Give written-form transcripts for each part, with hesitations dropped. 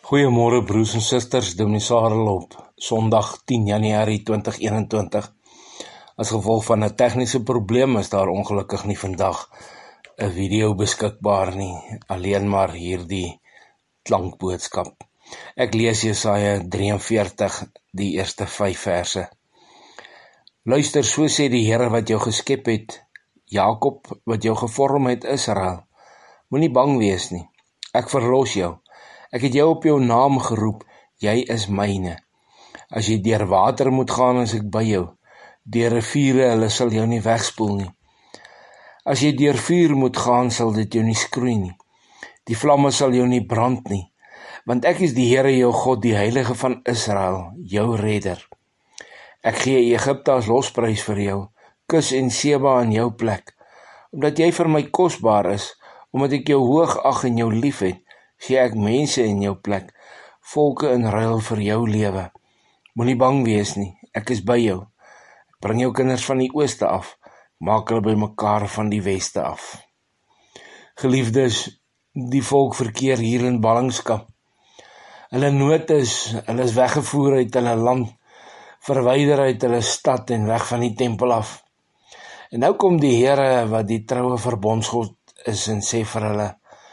Goeiemôre broers en susters, Dominee Sarel op Sondag 10 Januarie 2021. As gevolg van 'n tegniese probleem is daar ongelukkig nie vandag 'n video beskikbaar nie, alleen maar hierdie klankboodskap. Ek lees Jesaja 43, die eerste 5 verse. Luister, so sê die Here wat jou geskep het, Jakob wat jou gevorm het, Israel. Moenie bang wees nie, ek verlos jou. Ek het jou op jou naam geroep, jy is myne. As jy deur water moet gaan, is ek by jou. Deur riviere, hulle sal jou nie wegspoel nie. As jy deur vuur moet gaan, sal dit jou nie skroei nie. Die vlamme sal jou nie brand nie. Want ek is die Here jou God, die Heilige van Israel, jou redder. Ek gee Egipte as losprys vir jou, Kus en Seba in jou plek. Omdat jy vir my kosbaar is, omdat ek jou hoog ag en jou lief het, gee ek mense in jou plek, volke in ruil vir jou lewe. Moenie bang wees nie, ek is by jou. Ek bring jou kinders van die ooste af, maak hulle by mekaar van die weste af. Geliefdes, die volk verkeer hier in ballingskap. Hulle nood is, hulle is weggevoer uit hulle land, verwyder uit hulle stad en weg van die tempel af. En nou kom die Here wat die troue verbondsgod is en sê vir hulle,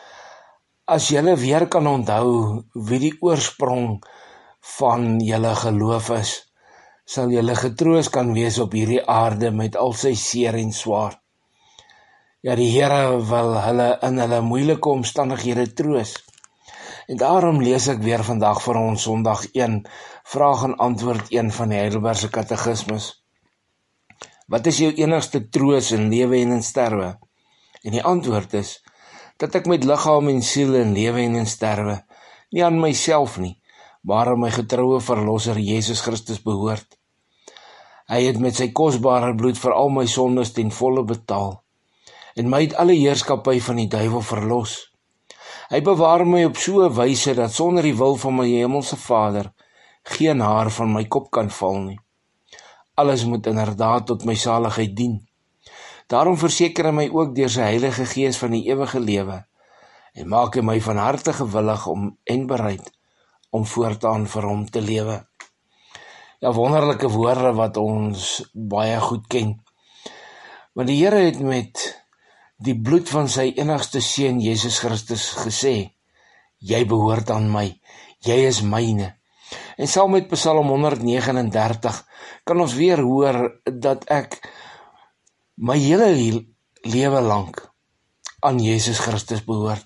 as julle weer kan onthou wie die oorsprong van julle geloof is, sal julle getroos kan wees op hierdie aarde met al sy seer en swaar. Ja, die Here wil hulle in hulle moeilike omstandighede troos. En daarom lees ek weer vandag vir ons Sondag 1, vraag en antwoord 1 van die Heidelbergse Katekismus. Wat is jou enigste troos in lewe en in sterwe? En die antwoord is, dat ek met liggaam en siel in lewe en in sterwe, nie aan myself nie, maar aan my getroue verlosser Jesus Christus behoort. Hy het met sy kosbare bloed vir al my sondes ten volle betaal, en my uit alle heerskappy van die duiwel verlos. Hy bewaar my op so 'n wyse, dat sonder die wil van my hemelse Vader, geen haar van my kop kan val nie. Alles moet inderdaad tot my saligheid dien. Daarom verseker hy my ook deur sy Heilige Gees van die ewige lewe en maak hy my van harte gewillig en bereid om voortaan vir hom te lewe. Ja, wonderlike woorde wat ons baie goed ken. Want die Here het met die bloed van sy enigste seun Jesus Christus gesê, jy behoort aan my, jy is myne. En saam met Psalm 139 kan ons weer hoor dat ek my hele lewe lank aan Jesus Christus behoort.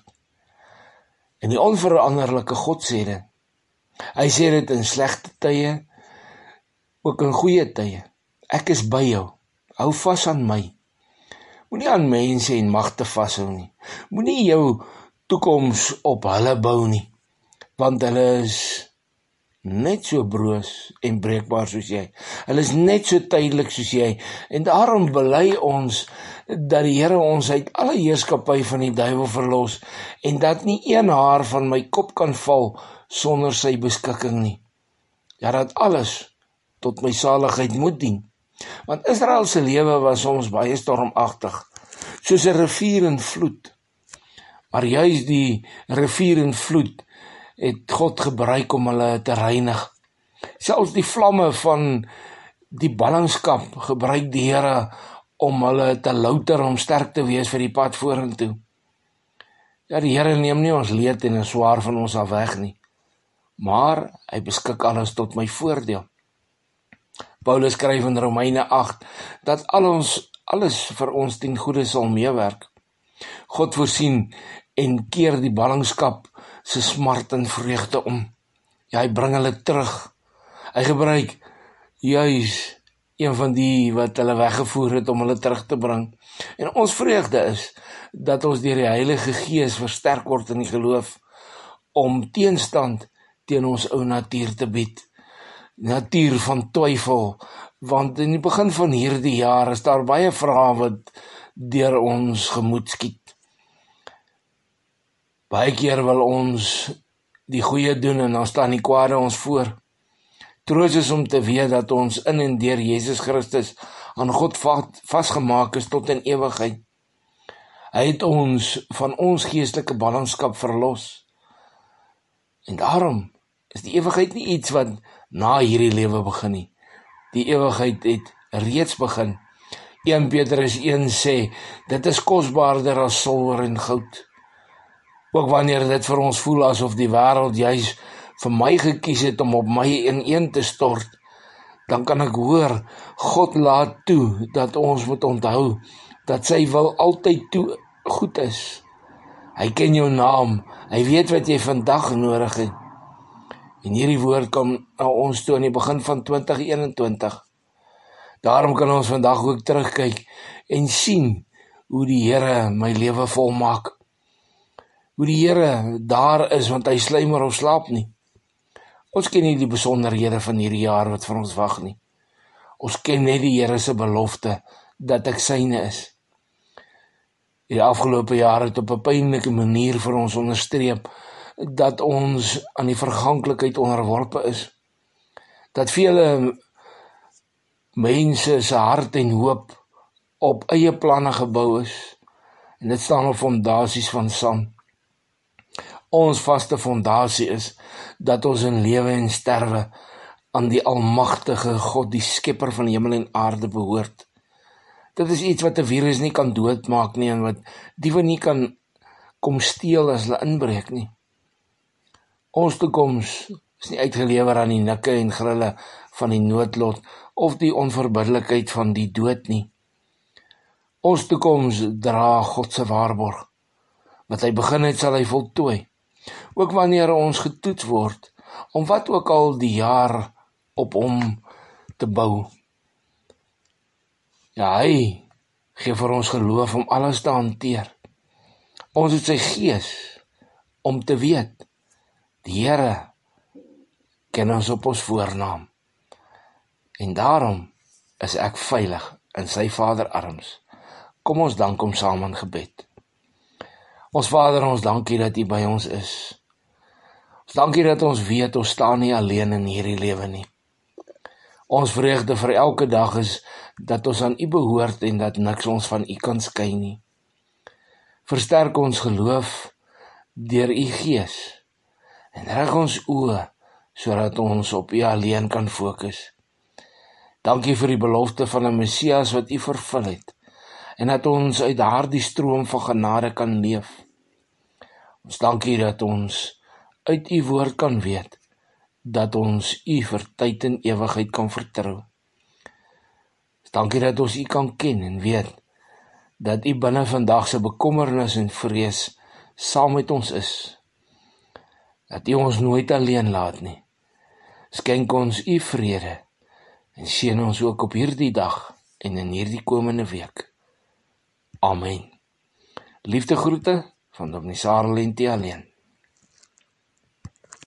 En die onveranderlike God sê dit. Hy sê dit in slegte tye, ook in goeie tye. Ek is by jou, hou vas aan my. Moenie aan mense en magte vashou nie. Moenie jou toekoms op hulle bou nie, want hulle is net so broos en breekbaar soos jy. Hulle is net so tydelik soos jy. En daarom bely ons dat die Here ons uit alle heerskappy van die duiwel verlos en dat nie een haar van my kop kan val sonder sy beskikking nie. Ja, dat alles tot my saligheid moet dien. Want Israel se lewe was soms baie stormagtig, soos 'n rivier in vloed. Maar juis die rivier in vloed het God gebruik om hulle te reinig. Selfs die vlamme van die ballingskap gebruik die Here om hulle te louter om sterk te wees vir die pad vorentoe. Ja, die Here neem nie ons leed en swaar van ons af weg nie, maar hy beskik alles tot my voordeel. Paulus skryf in Romeine 8 dat alles vir ons ten goeie sal meewerk. God voorsien en keer die ballingskap se smart en vreugde om. Ja, hy bring hulle terug. Hy gebruik juis een van die wat hulle weggevoer het om hulle terug te bring. En ons vreugde is dat ons deur die Heilige Gees versterk word in die geloof om teenstand teen ons ou natuur te bied. Natuur van twyfel, want in die begin van hierdie jaar is daar baie vrae wat deur ons gemoed skiet. Baie keer wil ons die goeie doen en dan staan die kwade ons voor. Troos is om te weet dat ons in en deur Jesus Christus aan God vasgemaak is tot in ewigheid. Hy het ons van ons geestelike ballingskap verlos. En daarom is die ewigheid nie iets wat na hierdie lewe begin nie. Die ewigheid het reeds begin. 1 Petrus 1 sê, dit is kosbaarder as silwer en goud. Ook wanneer dit vir ons voel asof die wêreld juis vir my gekies het om op my ineen te stort, dan kan ek hoor, God laat toe dat ons moet onthou, dat sy wil altyd toe goed is. Hy ken jou naam, hy weet wat jy vandag nodig het. En hierdie woord kom na ons toe in die begin van 2021. Daarom kan ons vandag ook terugkyk en sien hoe die Here my lewe volmaak. Hoe die Here daar is, want hy sluimer of slaap nie. Ons ken nie die besonderhede van hierdie jaar wat vir ons wag nie. Ons ken net die Here se belofte dat ek syne is. Die afgelope jaar het op 'n pynlike manier vir ons onderstreep dat ons aan die verganklikheid onderworpe is. Dat vele mense se hart en hoop op eie planne gebou is. En dit staan op fondasies van sand. Ons vaste fondasie is dat ons in lewe en sterwe aan die almagtige God, die skepper van hemel en aarde behoort. Dit is iets wat 'n virus nie kan doodmaak nie en wat diewe nie kan kom steel as hulle inbreek nie. Ons toekoms is nie uitgelewer aan die nikke en grille van die noodlot of die onverbiddelikheid van die dood nie. Ons toekoms dra God se waarborg. Wat hy begin het, sal hy voltooi. Ook wanneer ons getoets word, om wat ook al die jaar op hom te bou. Ja, hy gee vir ons geloof om alles te hanteer. Ons het sy gees om te weet, die Here ken ons op ons voornaam. En daarom is ek veilig in sy Vaderarms. Kom ons dank hom saam in gebed. Ons Vader, ons dankie dat U by ons is. Ons dankie dat ons weet, ons staan nie alleen in hierdie lewe nie. Ons vreugde vir elke dag is dat ons aan U behoort en dat niks ons van U kan skei nie. Versterk ons geloof deur U Gees en rig ons oë sodat ons op U alleen kan fokus. Dankie vir die belofte van 'n Messias wat U vervul het en dat ons uit daardie stroom van genade kan leef. Ons dankie dat ons uit U woord kan weet, dat ons U vir tyd en ewigheid kan vertrou. Dankie dat ons U kan ken en weet, dat U binne vandag se bekommernis en vrees saam met ons is. Dat U ons nooit alleen laat nie. Skenk ons U vrede en seën ons ook op hierdie dag en in hierdie komende week. Amen. Liefde groete van Dominee Sarah Lentie alleen.